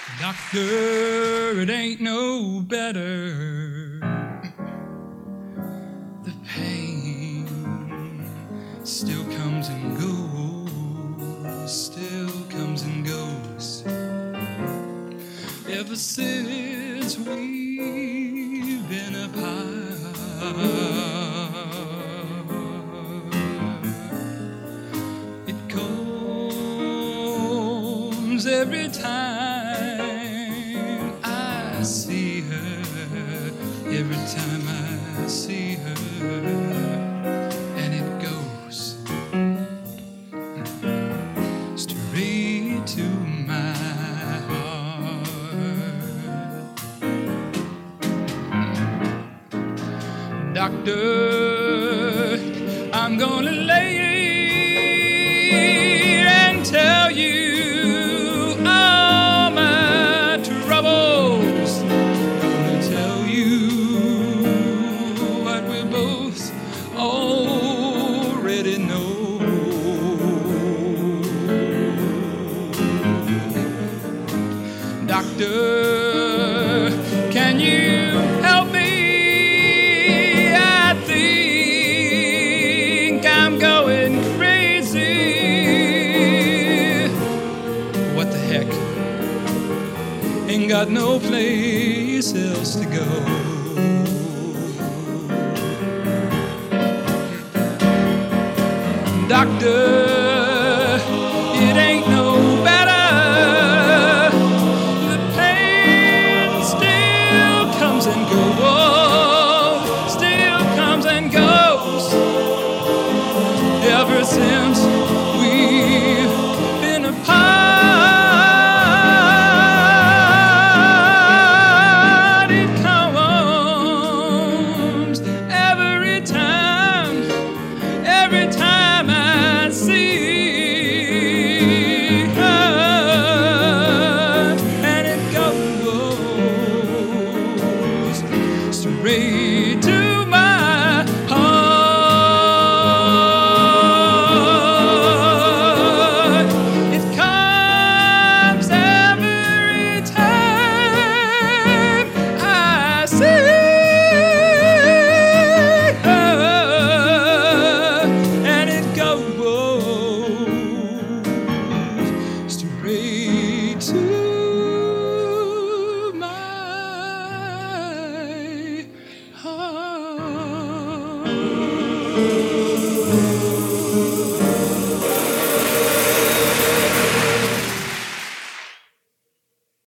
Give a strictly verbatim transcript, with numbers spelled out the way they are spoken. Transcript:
Doctor, it ain't no better. The pain still comes and goes, still comes and goes. Ever since we've been apart, it comes every time I see her, every time I see her, and it goes straight to my heart. Doctor, I'm gonna lay and tell you all my troubles. Gonna tell you what we both already know. Doctor, can you help me? I think I'm going crazy. What the heck? Ain't got no place else to go. Doctor,